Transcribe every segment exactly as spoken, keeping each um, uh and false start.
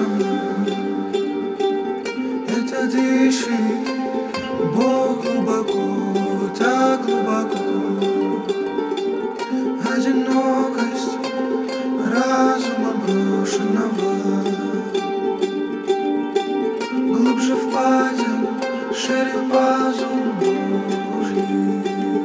со мной. Это дышит Бог глубоко, так глубоко. Одинокость разума брошенного. Глубже впадин, шире пазух Божий.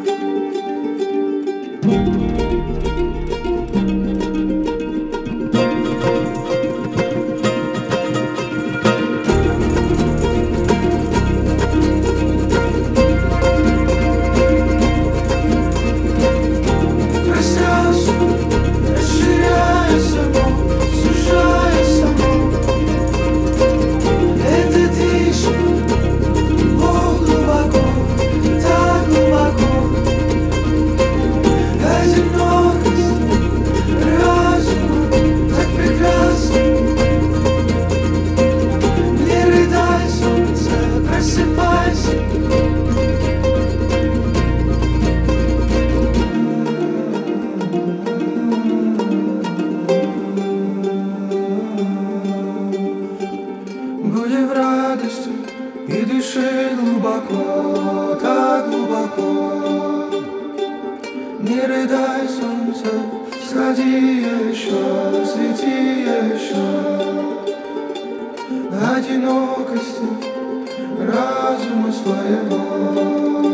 Будь в радости и дыши глубоко, так глубоко. Не рыдай, солнце, сходи еще, свети еще. Одинокости разума своего.